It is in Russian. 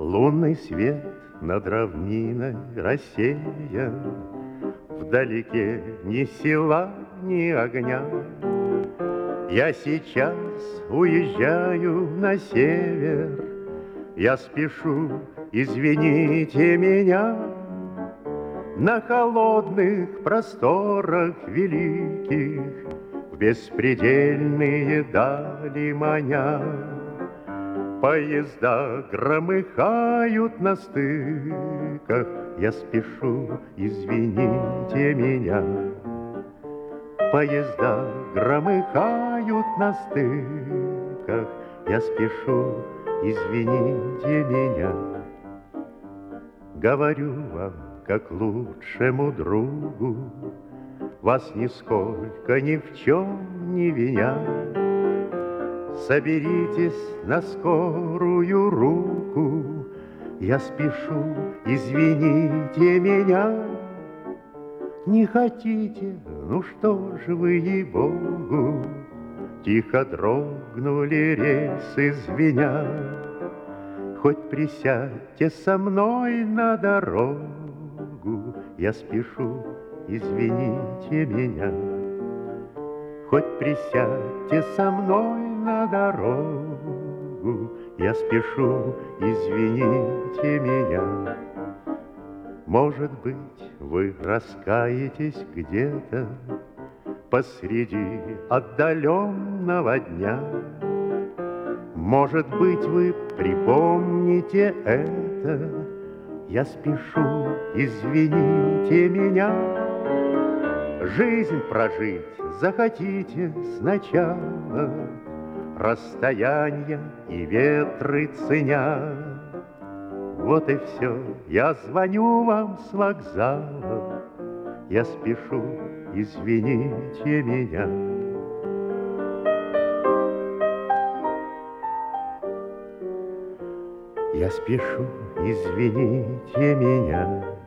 Лунный свет над равниной рассеян, Вдалеке ни села, ни огня. Я сейчас уезжаю на север, Я спешу, извините меня. На холодных просторах великих В беспредельные дали маня. Поезда громыхают на стыках, Я спешу, извините меня. Поезда громыхают на стыках, Я спешу, извините меня. Говорю вам, как лучшему другу, Вас нисколько ни в чем не виня. Соберитесь на скорую руку, Я спешу, извините меня. Не хотите, ну что ж вы, ей-богу, Тихо дрогнули рельсы, звеня. Хоть присядьте со мной на дорогу, Я спешу, извините меня. Хоть присядьте со мной на дорогу, Я спешу, извините меня. Может быть, вы раскаетесь где-то Посреди отдаленного дня. Может быть, вы припомните это, Я спешу, извините меня. Жизнь прожить захотите сначала, Расстояния и ветры ценя. Вот и все, я звоню вам с вокзала, Я спешу, извините меня. Я спешу, извините меня.